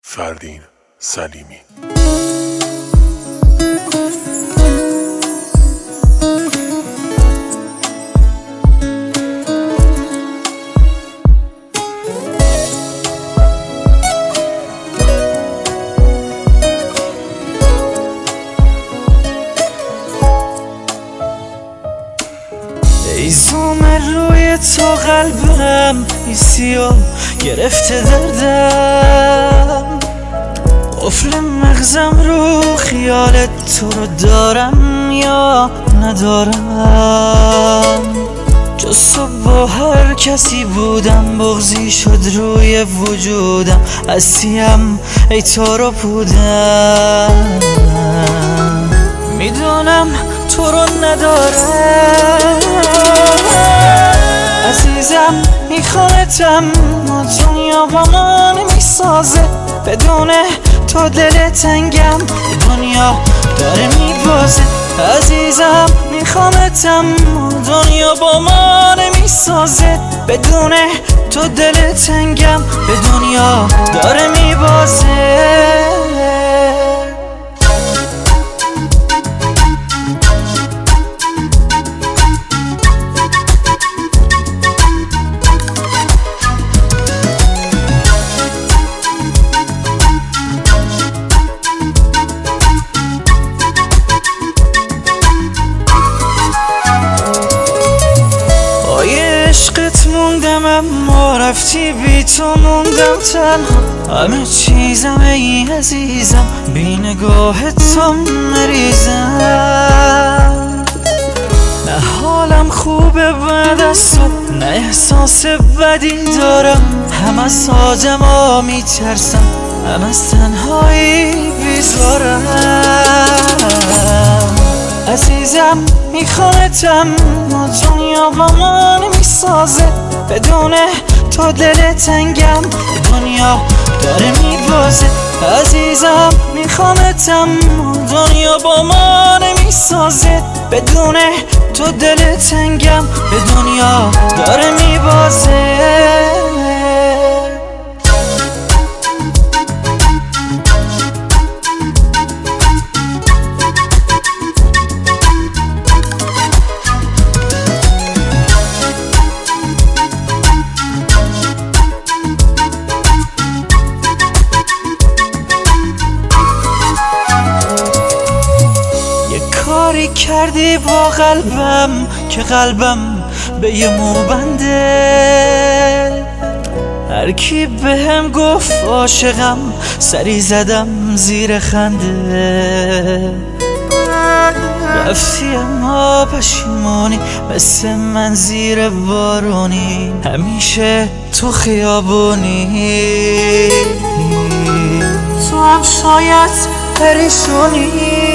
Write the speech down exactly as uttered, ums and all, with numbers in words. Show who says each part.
Speaker 1: فردین سلیمی.
Speaker 2: ای زوم روی تو قلبم ایسی و گرفته دردم، قفل مغزم رو خیالت تو رو دارم یا ندارم. جز تو با هر کسی بودم بغضی شد روی وجودم، هستیم ای تو رو بودم. میدونم تو رو ندارم عزیزم، میخوانتم و دنیا با من میسازه. بدون تو دل تنگم، دنیا داره میبازه. عزیزم میخوانتم و دنیا با من میسازه. بدون تو دل تنگم، به دنیا داره میبازه. عشقت موندم اما رفتی بی تو موندم تنها. همه چیزم ای عزیزم بی نگاه تو مریزم. نه حالم خوبه بعد از تو، نه احساس بدی دارم. هم از آدما میترسم، هم از تنهایی بیزارم. عزیزم میخوانتم و دنیا با من میسازه. بدون تو دل تنگم، دنیا داره میبازه. عزیزم میخوانتم و دنیا با من میسازه. بدون تو دل تنگم، به دنیا داره میبازه. کاری کردی با قلبم که قلبم به یه مو بنده. هر کی بهم گفت عاشقم، سری زدم زیر خنده. رفتی اما پشیمونی مثل من زیر بارونی، همیشه تو خیابونی. تو هم شاید پریشونی.